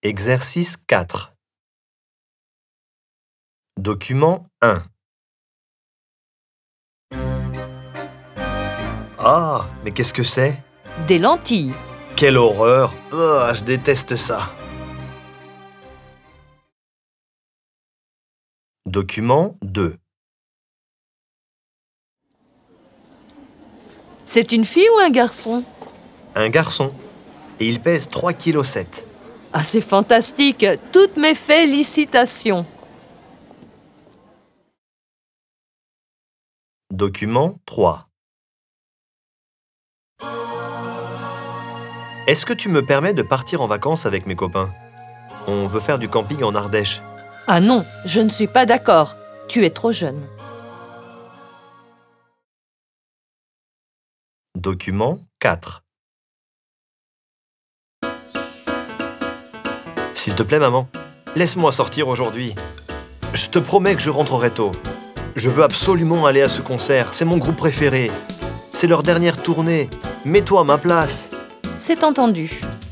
Exercice 4. Document 1. Ah, mais qu'est-ce que c'est? Des lentilles. Quelle horreur! Ah, je déteste ça. Document 2. C'est une fille ou un garçon? Un garçon. Et il pèse 3,7 kg. Ah, c'est fantastique! Toutes mes félicitations! Document 3. Est-ce que tu me permets de partir en vacances avec mes copains? On veut faire du camping en Ardèche. Ah non, je ne suis pas d'accord. Tu es trop jeune. Document 4. S'il te plaît, maman, laisse-moi sortir aujourd'hui. Je te promets que je rentrerai tôt. Je veux absolument aller à ce concert, c'est mon groupe préféré. C'est leur dernière tournée. Mets-toi à ma place. C'est entendu.